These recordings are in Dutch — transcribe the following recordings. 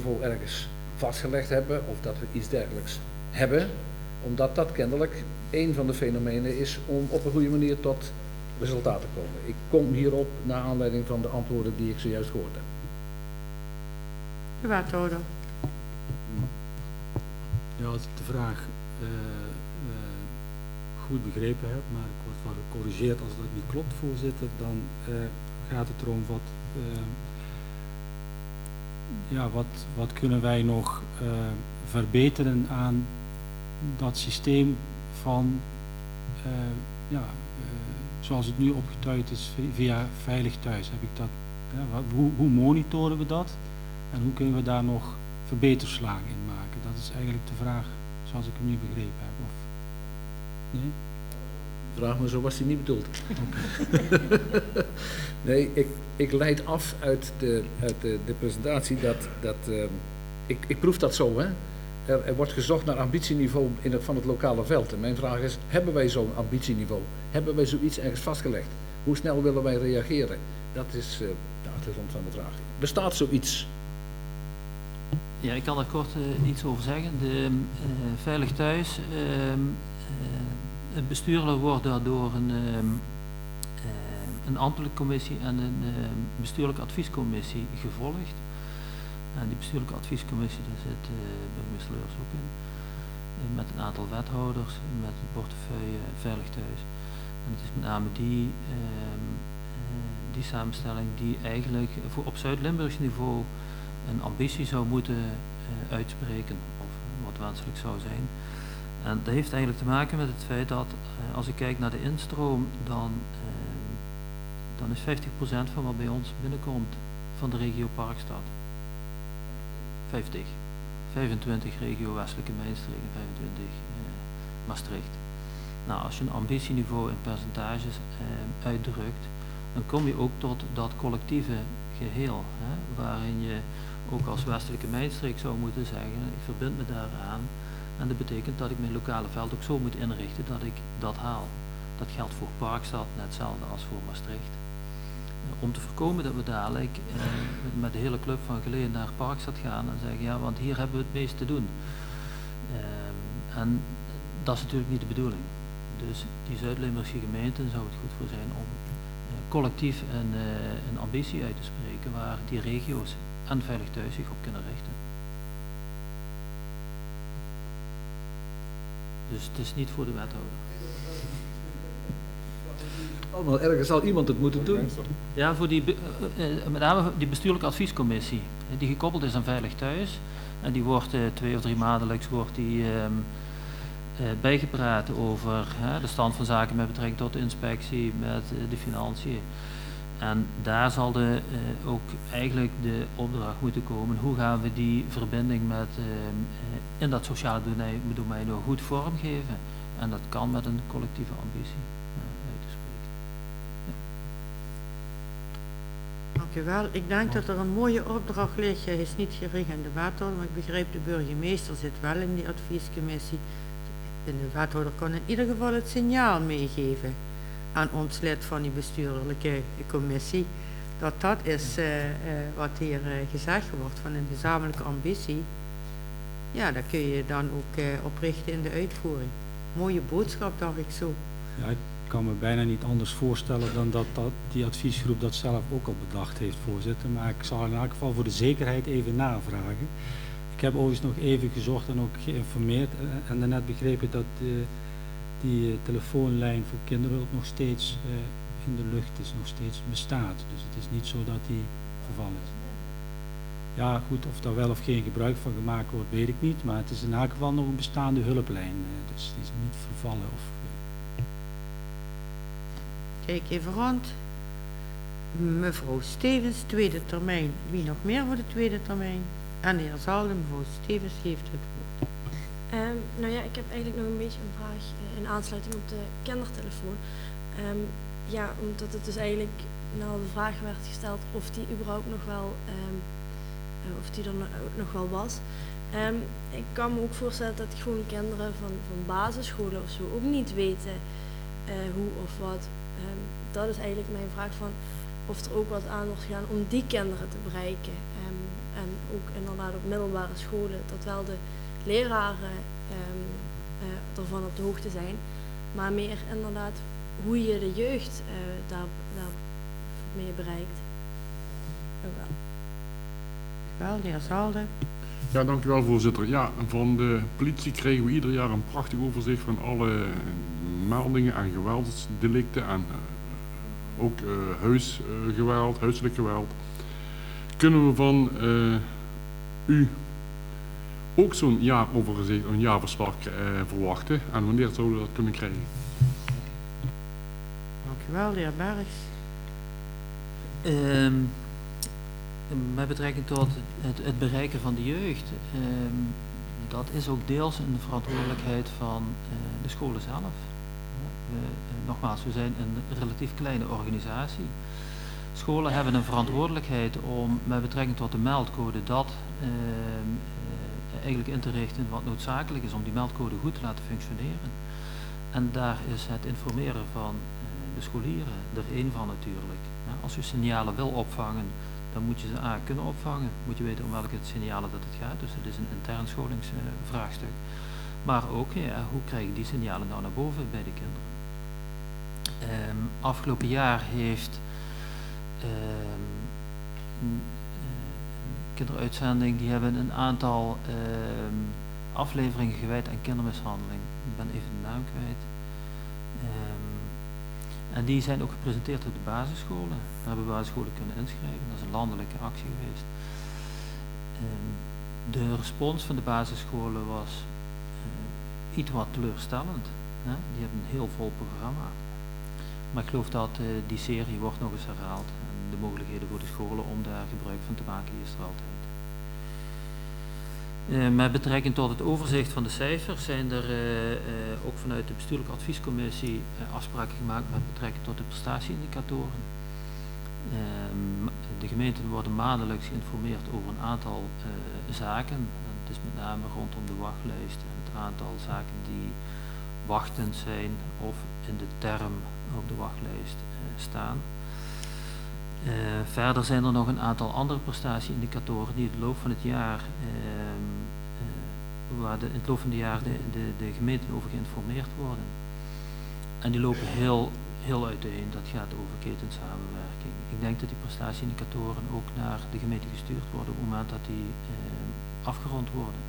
ambitieniveau ergens vastgelegd hebben of dat we iets dergelijks hebben, omdat dat kennelijk een van de fenomenen is om op een goede manier tot resultaten te komen. Ik kom hierop naar aanleiding van de antwoorden die ik zojuist gehoord heb. De wethouder. Ja, als ik de vraag goed begrepen heb, maar ik word wel gecorrigeerd als dat niet klopt, voorzitter, dan gaat het erom wat kunnen wij nog verbeteren aan dat systeem van zoals het nu opgetuigd is via Veilig Thuis. Heb ik dat, hoe monitoren we dat en hoe kunnen we daar nog verbeterslagen in maken? Dat is eigenlijk de vraag zoals ik hem nu begrepen heb. Of, nee? Vraag me, zo was die niet bedoeld. Okay. Nee, ik leid af uit de presentatie dat ik proef dat zo, hè. Er wordt gezocht naar ambitieniveau van het lokale veld. En mijn vraag is, hebben wij zo'n ambitieniveau? Hebben wij zoiets ergens vastgelegd? Hoe snel willen wij reageren? Dat is de achtergrond van de vraag. Bestaat zoiets? Ja, ik kan daar kort iets over zeggen. De Veilig Thuis, het bestuur wordt daardoor een ambtelijke commissie en een bestuurlijke adviescommissie gevolgd. En die bestuurlijke adviescommissie, daar zit burgemeester Leurs ook in, met een aantal wethouders, met het portefeuille Veilig Thuis. En het is met name die samenstelling die eigenlijk op Zuid-Limburgs niveau een ambitie zou moeten uitspreken, of wat wenselijk zou zijn. En dat heeft eigenlijk te maken met het feit dat, als ik kijk naar de instroom, dan is 50% van wat bij ons binnenkomt van de regio Parkstad. 25 regio Westelijke Mijnstreek en 25 Maastricht. Nou, als je een ambitieniveau in percentages uitdrukt, dan kom je ook tot dat collectieve geheel, hè, waarin je ook als Westelijke Mijnstreek zou moeten zeggen, ik verbind me daaraan en dat betekent dat ik mijn lokale veld ook zo moet inrichten dat ik dat haal. Dat geldt voor Parkstad net hetzelfde als voor Maastricht. Om te voorkomen dat we dadelijk met de hele club van Geleen naar Parkstad gaan en zeggen, ja, want hier hebben we het meest te doen. En dat is natuurlijk niet de bedoeling. Dus die Zuid-Limburgse gemeenten zou het goed voor zijn om collectief een ambitie uit te spreken waar die regio's en Veilig Thuis zich op kunnen richten. Dus het is niet voor de wethouder. Allemaal ergens zal iemand het moeten doen. Ja, voor met name die bestuurlijke adviescommissie, die gekoppeld is aan Veilig Thuis. En die wordt 2 of 3 maandelijks bijgepraat over de stand van zaken met betrekking tot de inspectie, met de financiën. En daar zal ook eigenlijk de opdracht moeten komen, hoe gaan we die verbinding in dat sociale domein nog goed vormgeven. En dat kan met een collectieve ambitie uit te spreken. Ja. Dankjewel. Ik denk dat er een mooie opdracht ligt. Hij is niet gericht aan de wethouder, maar ik begrijp de burgemeester zit wel in die adviescommissie. En de wethouder kan in ieder geval het signaal meegeven aan ons lid van die bestuurlijke commissie, dat is wat hier gezegd wordt van een gezamenlijke ambitie. Ja, daar kun je dan ook op richten in de uitvoering. Mooie boodschap, dacht ik zo. Ja, ik kan me bijna niet anders voorstellen dan dat die adviesgroep dat zelf ook al bedacht heeft, voorzitter. Maar ik zal in elk geval voor de zekerheid even navragen. Ik heb overigens nog even gezocht en ook geïnformeerd en daarnet begrepen dat die telefoonlijn voor kinderhulp nog steeds in de lucht is, nog steeds bestaat. Dus het is niet zo dat die vervallen is. Ja goed, of daar wel of geen gebruik van gemaakt wordt, weet ik niet. Maar het is in elk geval nog een bestaande hulplijn. Dus die is niet vervallen. Kijk even rond. Mevrouw Stevens, tweede termijn. Wie nog meer voor de tweede termijn? En de heer Zalden, mevrouw Stevens heeft het woord. Nou ja, ik heb eigenlijk nog een beetje een vraag in aansluiting op de kindertelefoon. Ja, omdat het dus eigenlijk nou de vraag werd gesteld of die überhaupt nog wel, of die er nog wel was. Ik kan me ook voorstellen dat gewoon kinderen van basisscholen of zo ook niet weten hoe of wat. Dat is eigenlijk mijn vraag van of er ook wat aan wordt gedaan om die kinderen te bereiken. En en ook inderdaad op middelbare scholen, dat wel de leraren ervan op de hoogte zijn, maar meer inderdaad hoe je de jeugd daarmee bereikt. Ook wel. Wel, de heer Zalde. Ja, dank u wel, voorzitter. Ja, van de politie kregen we ieder jaar een prachtig overzicht van alle meldingen en geweldsdelicten en ook huisgeweld, huiselijk geweld. Kunnen we van u ook zo'n jaaroverzicht, een jaarverslag verwachten en wanneer zouden we dat kunnen krijgen? Dank u wel, de heer Bergs. Met betrekking tot het bereiken van de jeugd, dat is ook deels een verantwoordelijkheid van de scholen zelf. Nogmaals, we zijn een relatief kleine organisatie. Scholen hebben een verantwoordelijkheid om met betrekking tot de meldcode dat eigenlijk in te richten wat noodzakelijk is om die meldcode goed te laten functioneren. En daar is het informeren van de scholieren er één van natuurlijk. Als u signalen wil opvangen, dan moet je ze kunnen opvangen. Moet je weten om welke signalen dat het gaat. Dus het is een intern scholingsvraagstuk. Maar ook, hoe krijg je die signalen nou naar boven bij de kinderen? Afgelopen jaar heeft kinderuitzending, die hebben een aantal afleveringen gewijd aan kindermishandeling. Ik ben even de naam kwijt. En die zijn ook gepresenteerd op de basisscholen. Daar hebben basisscholen kunnen inschrijven. Dat is een landelijke actie geweest. De respons van de basisscholen was iets wat teleurstellend. Die hebben een heel vol programma. Maar ik geloof dat die serie wordt nog eens herhaald. En de mogelijkheden voor de scholen om daar gebruik van te maken is er altijd. Met betrekking tot het overzicht van de cijfers zijn er ook vanuit de bestuurlijke adviescommissie afspraken gemaakt met betrekking tot de prestatieindicatoren. De gemeenten worden maandelijks geïnformeerd over een aantal zaken. Het is met name rondom de wachtlijst en het aantal zaken die wachtend zijn of in de term op de wachtlijst staan. Verder zijn er nog een aantal andere prestatieindicatoren die in het loop van het jaar, waar in het loop van het jaar de gemeenten over geïnformeerd worden. En die lopen heel uiteen. Dat gaat over ketensamenwerking. Ik denk dat die prestatieindicatoren ook naar de gemeente gestuurd worden op het moment dat die afgerond worden.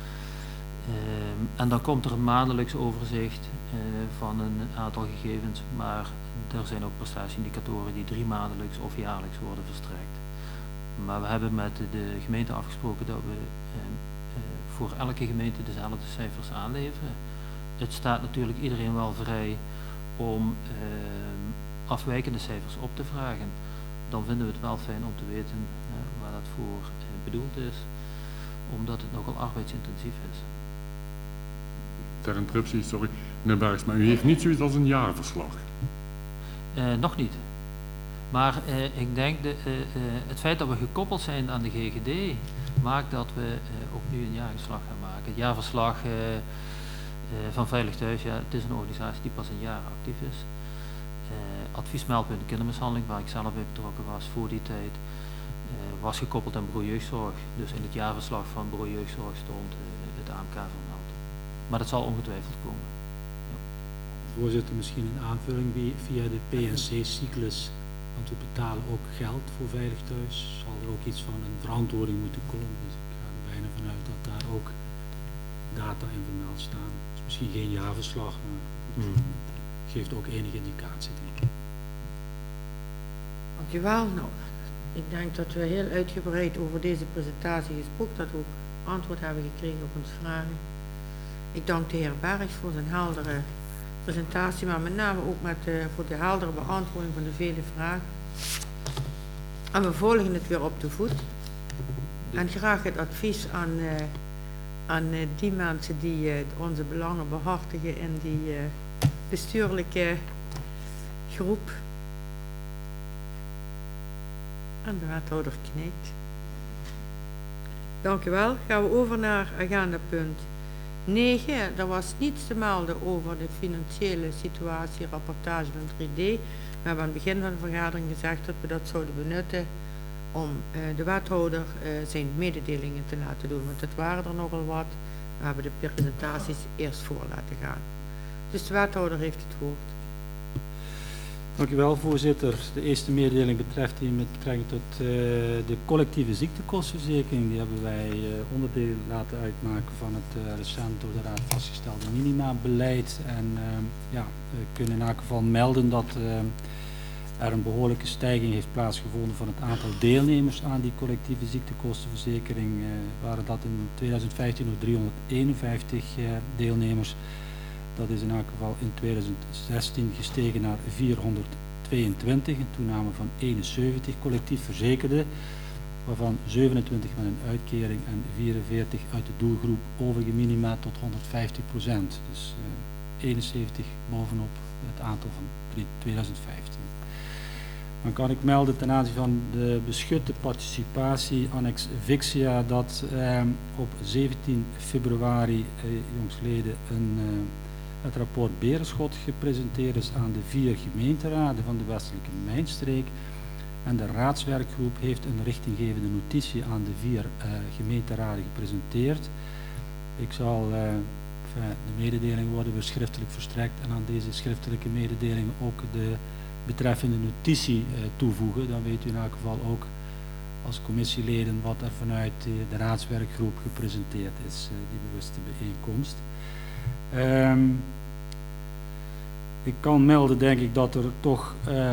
En dan komt er een maandelijks overzicht van een aantal gegevens, maar er zijn ook prestatieindicatoren die 3 maandelijks of jaarlijks worden verstrekt. Maar we hebben met de gemeente afgesproken dat we voor elke gemeente dezelfde cijfers aanleveren. Het staat natuurlijk iedereen wel vrij om afwijkende cijfers op te vragen. Dan vinden we het wel fijn om te weten waar dat voor bedoeld is, omdat het nogal arbeidsintensief is. Ter interruptie, sorry, meneer Bergs, maar u heeft niet zoiets als een jaarverslag? Nog niet. Maar ik denk het feit dat we gekoppeld zijn aan de GGD maakt dat we ook nu een jaarverslag gaan maken. Het jaarverslag van Veilig Thuis, ja, het is een organisatie die pas een jaar actief is. Adviesmeldpunt kindermishandeling, waar ik zelf bij betrokken was voor die tijd, was gekoppeld aan bureau jeugdzorg. Dus in het jaarverslag van bureau jeugdzorg stond het AMK vermeld. Maar dat zal ongetwijfeld komen. Ja. Voorzitter, misschien een aanvulling via de PNC-cyclus, want we betalen ook geld voor Veilig Thuis. Zal er ook iets van een verantwoording moeten komen. Dus ik ga er bijna vanuit dat daar ook data in vermeld staan. Dus misschien geen jaarverslag, maar geeft ook enige indicatie, denk ik. Dankjewel. Nou, ik denk dat we heel uitgebreid over deze presentatie gesproken, dat we ook antwoord hebben gekregen op onze vragen. Ik dank de heer Bergs voor zijn heldere presentatie, maar met name ook voor de heldere beantwoording van de vele vragen. En we volgen het weer op de voet. En graag het advies aan die mensen die onze belangen behartigen in die bestuurlijke groep. En de wethouder knikt. Dank u wel. Gaan we over naar agendapunt 9. Er was niets te melden over de financiële situatie, rapportage van 3D. We hebben aan het begin van de vergadering gezegd dat we dat zouden benutten om de wethouder zijn mededelingen te laten doen, want het waren er nogal wat. We hebben de presentaties eerst voor laten gaan. Dus de wethouder heeft het woord. Dank u wel, voorzitter. De eerste mededeling betreft die met betrekking tot de collectieve ziektekostenverzekering. Die hebben wij onderdeel laten uitmaken van het recent door de Raad vastgestelde minimabeleid. En we kunnen in elk geval melden dat er een behoorlijke stijging heeft plaatsgevonden van het aantal deelnemers aan die collectieve ziektekostenverzekering. Waren dat in 2015 nog 351 deelnemers. Dat is in elk geval in 2016 gestegen naar 422, een toename van 71 collectief verzekerden, waarvan 27 met een uitkering en 44 uit de doelgroep overgeminima tot 150%. Dus 71 bovenop het aantal van 2015. Dan kan ik melden ten aanzien van de beschutte participatie annex Vixia dat op 17 februari jongstleden het rapport Berenschot gepresenteerd is aan de 4 gemeenteraden van de Westelijke Mijnstreek. En de raadswerkgroep heeft een richtinggevende notitie aan de 4 gemeenteraden gepresenteerd. Ik zal, de mededeling worden weer schriftelijk verstrekt en aan deze schriftelijke mededeling ook de betreffende notitie toevoegen. Dan weet u in elk geval ook als commissieleden wat er vanuit de raadswerkgroep gepresenteerd is, die bewuste bijeenkomst. Ik kan melden, denk ik, dat er toch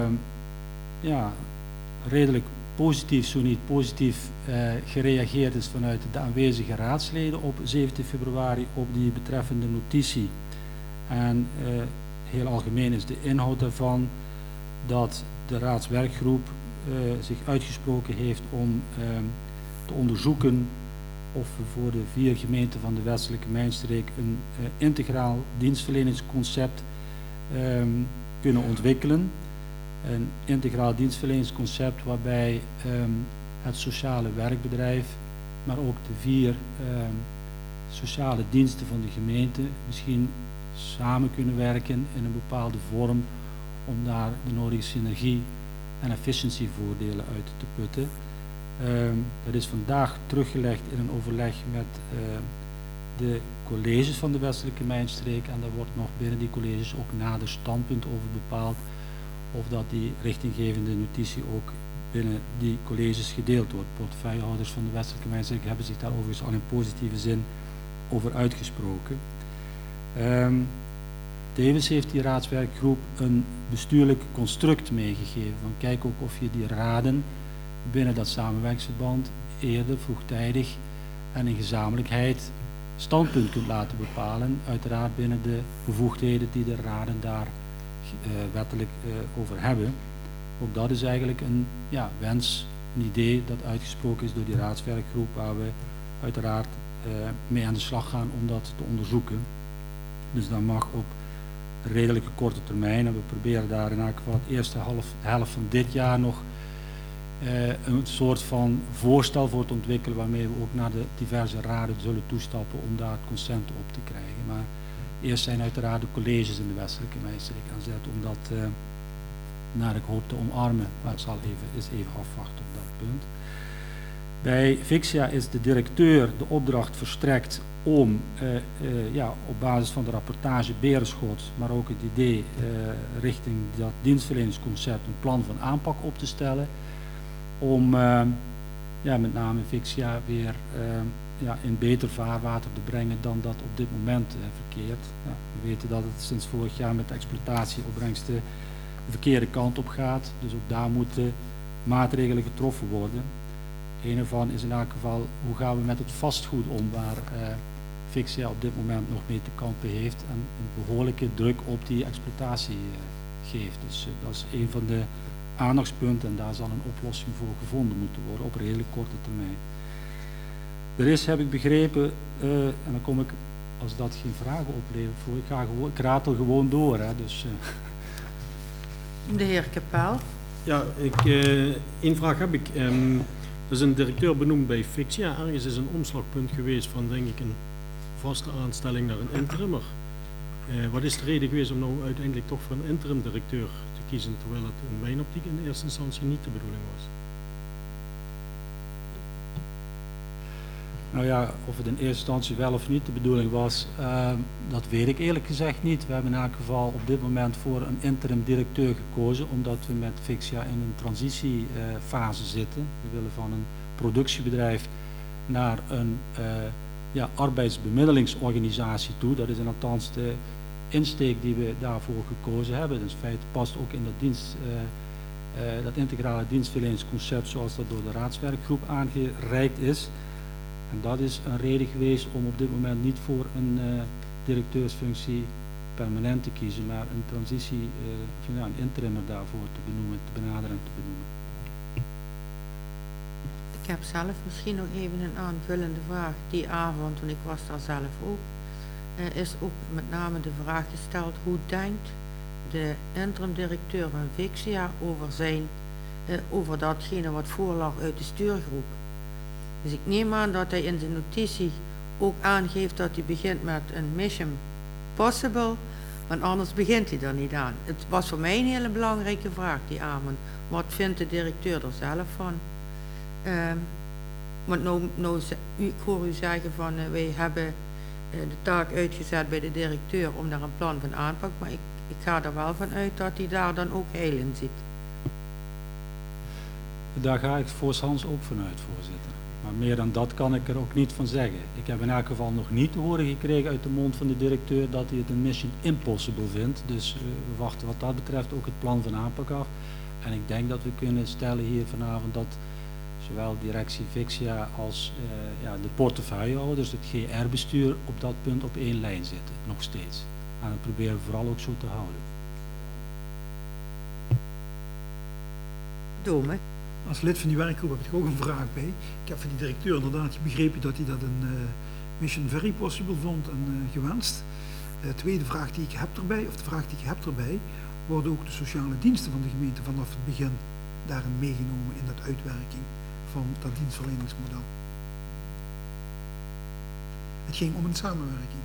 redelijk positief, zo niet positief, gereageerd is vanuit de aanwezige raadsleden op 17 februari op die betreffende notitie. En heel algemeen is de inhoud daarvan dat de raadswerkgroep zich uitgesproken heeft om te onderzoeken of we voor de 4 gemeenten van de Westelijke Mijnstreek een integraal dienstverleningsconcept kunnen ontwikkelen. Een integraal dienstverleningsconcept waarbij het sociale werkbedrijf, maar ook de 4 sociale diensten van de gemeente misschien samen kunnen werken in een bepaalde vorm om daar de nodige synergie en efficiëntievoordelen uit te putten. Dat is vandaag teruggelegd in een overleg met de colleges van de Westelijke Mijnstreek en daar wordt nog binnen die colleges ook nader standpunt over bepaald of dat die richtinggevende notitie ook binnen die colleges gedeeld wordt. Portefeuillehouders van de Westelijke Mijnstreek hebben zich daar overigens al in positieve zin over uitgesproken. Tevens heeft die raadswerkgroep een bestuurlijk construct meegegeven. Van kijk ook of je die raden binnen dat samenwerkingsverband eerder, vroegtijdig en in gezamenlijkheid standpunt kunt laten bepalen. Uiteraard binnen de bevoegdheden die de raden daar wettelijk over hebben. Ook dat is eigenlijk een wens, een idee dat uitgesproken is door die raadswerkgroep waar we uiteraard mee aan de slag gaan om dat te onderzoeken. Dus dat mag op redelijke korte termijn en we proberen daar in elk geval het eerste helft van dit jaar nog een soort van voorstel voor te ontwikkelen waarmee we ook naar de diverse raden zullen toestappen om daar het consent op te krijgen. Maar eerst zijn uiteraard de colleges in de Westelijke Mijnstreek aan zet om dat naar ik hoop te omarmen, maar ik zal even afwachten op dat punt. Bij Vixia is de directeur de opdracht verstrekt om op basis van de rapportage Berenschot, maar ook het idee richting dat dienstverleningsconcept een plan van aanpak op te stellen. Om met name Vixia weer in beter vaarwater te brengen dan dat op dit moment verkeert. We weten dat het sinds vorig jaar met de exploitatieopbrengsten de verkeerde kant op gaat. Dus ook daar moeten maatregelen getroffen worden. Een ervan is in elk geval hoe gaan we met het vastgoed om waar Vixia op dit moment nog mee te kampen heeft en een behoorlijke druk op die exploitatie geeft. Dus dat is een van de aandachtspunten en daar zal een oplossing voor gevonden moeten worden op redelijk korte termijn. Er is, heb ik begrepen, en dan kom ik, als dat geen vragen oplevert, voor ik ratel gewoon door. Hè, dus, De heer Kapel. Ja, één vraag heb ik. Er is een directeur benoemd bij Vixia. Ergens is een omslagpunt geweest van, denk ik, een vaste aanstelling naar een interimmer. Wat is de reden geweest om nou uiteindelijk toch voor een interim directeur te kiezen, terwijl het in mijn optiek in eerste instantie niet de bedoeling was? Nou ja, of het in eerste instantie wel of niet de bedoeling was, dat weet ik eerlijk gezegd niet. We hebben in elk geval op dit moment voor een interim directeur gekozen, omdat we met Fixia in een transitiefase zitten. We willen van een productiebedrijf naar een arbeidsbemiddelingsorganisatie toe. Dat is althans de insteek die we daarvoor gekozen hebben. Dus in feite past ook in dat integrale dienstverleningsconcept zoals dat door de raadswerkgroep aangereikt is. En dat is een reden geweest om op dit moment niet voor een directeursfunctie permanent te kiezen, maar een transitie, een interimmer daarvoor te benoemen, te benaderen en te benoemen. Ik heb zelf misschien nog even een aanvullende vraag. Die avond, toen ik was daar zelf ook, is ook met name de vraag gesteld: hoe denkt de interim directeur van Fixia over datgene wat voorlag uit de stuurgroep? Dus ik neem aan dat hij in zijn notitie ook aangeeft dat hij begint met een mission possible, want anders begint hij er niet aan. Het was voor mij een hele belangrijke vraag die avond. Wat vindt de directeur er zelf van? Want ik hoor u zeggen van wij hebben de taak uitgezet bij de directeur om daar een plan van aanpak, maar ik ga er wel van uit dat hij daar dan ook heil in ziet. Daar ga ik voorshands ook vanuit, voorzitter. Maar meer dan dat kan ik er ook niet van zeggen. Ik heb in elk geval nog niet te horen gekregen uit de mond van de directeur dat hij het een mission impossible vindt. Dus we wachten wat dat betreft ook het plan van aanpak af. En ik denk dat we kunnen stellen hier vanavond dat zowel directie Fixia als de portefeuillehouders, het GR-bestuur op dat punt op één lijn zitten, nog steeds. En dat proberen we vooral ook zo te houden. Dome. Als lid van die werkgroep heb ik er ook een vraag bij. Ik heb van die directeur inderdaad begrepen dat hij dat een mission very possible vond en gewenst. De tweede vraag die ik heb erbij, worden ook de sociale diensten van de gemeente vanaf het begin daarin meegenomen in dat uitwerking van dat dienstverleningsmodel. Het ging om een samenwerking.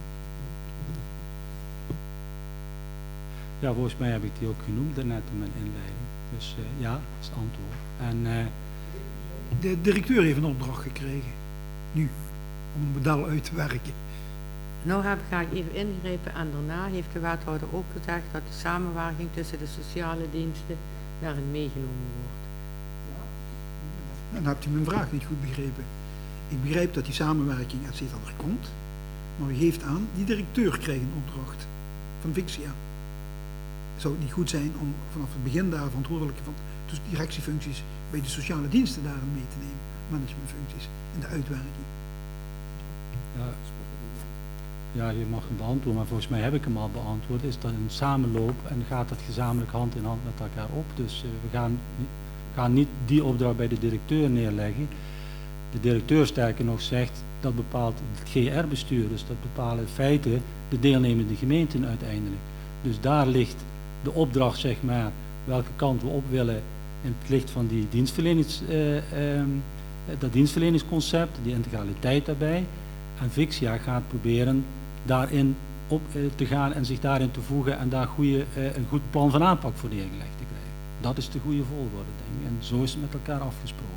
Ja, volgens mij heb ik die ook genoemd daarnet in mijn inleiding. Dus ja, dat is het antwoord. En, de directeur heeft een opdracht gekregen, nu, om een model uit te werken. Nou ga ik even ingrijpen en daarna heeft de wethouder ook gezegd dat de samenwerking tussen de sociale diensten daarin meegenomen wordt. Dan hebt u mijn vraag niet goed begrepen. Ik begrijp dat die samenwerking et cetera er komt, maar u geeft aan, die directeur krijgt een opdracht van Fixia. Zou het niet goed zijn om vanaf het begin daar verantwoordelijke van dus directiefuncties bij de sociale diensten daarin mee te nemen, managementfuncties in de uitwerking? Ja, je mag hem beantwoorden, maar volgens mij heb ik hem al beantwoord. Is dat een samenloop en gaat dat gezamenlijk hand in hand met elkaar op. Dus we gaan niet die opdracht bij de directeur neerleggen. De directeur sterker nog zegt, dat bepaalt het GR-bestuur, dus dat bepalen in feite de deelnemende gemeenten uiteindelijk. Dus daar ligt de opdracht, zeg maar, welke kant we op willen in het licht van die dat dienstverleningsconcept, die integraliteit daarbij. En Fixia gaat proberen daarin op te gaan en zich daarin te voegen en daar een goed plan van aanpak voor neergelegd te krijgen. Dat is de goede volgorde, denk ik. En zo is het met elkaar afgesproken.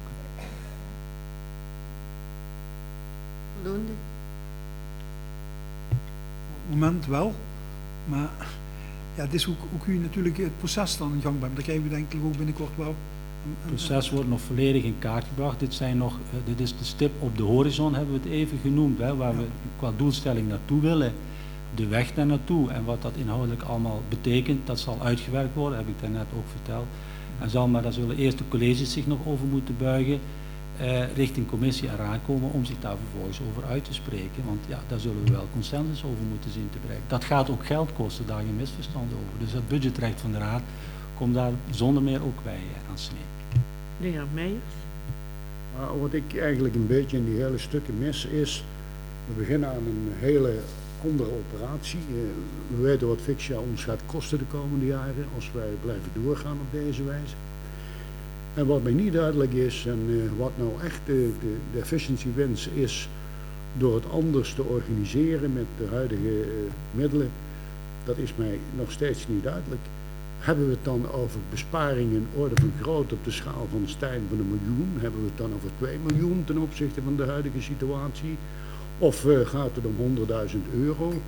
Voldoende? Op het moment wel, maar ja, het is ook u natuurlijk het proces dan in gang brengt. Daar krijgen we denk ik ook binnenkort wel. Het proces wordt nog volledig in kaart gebracht. Dit is de stip op de horizon, hebben we het even genoemd, hè, waar we qua doelstelling naartoe willen. De weg daar naartoe en wat dat inhoudelijk allemaal betekent, dat zal uitgewerkt worden, heb ik daarnet ook verteld. En daar zullen eerst de colleges zich nog over moeten buigen, richting commissie en raad komen om zich daar vervolgens over uit te spreken. Want ja, daar zullen we wel consensus over moeten zien te bereiken. Dat gaat ook geld kosten, daar geen misverstand over. Dus het budgetrecht van de raad komt daar zonder meer ook bij aan snee. De heer Meijers. Wat ik eigenlijk een beetje in die hele stukken mis is, we beginnen aan een hele andere operatie. We weten wat Fixia ons gaat kosten de komende jaren als wij blijven doorgaan op deze wijze. En wat mij niet duidelijk is en wat nou echt de efficiency wins is door het anders te organiseren met de huidige middelen, dat is mij nog steeds niet duidelijk. Hebben we het dan over besparingen in orde van grootte op de schaal van Stijn van 1 miljoen? Hebben we het dan over 2 miljoen ten opzichte van de huidige situatie? Of gaat het om 100.000 euro?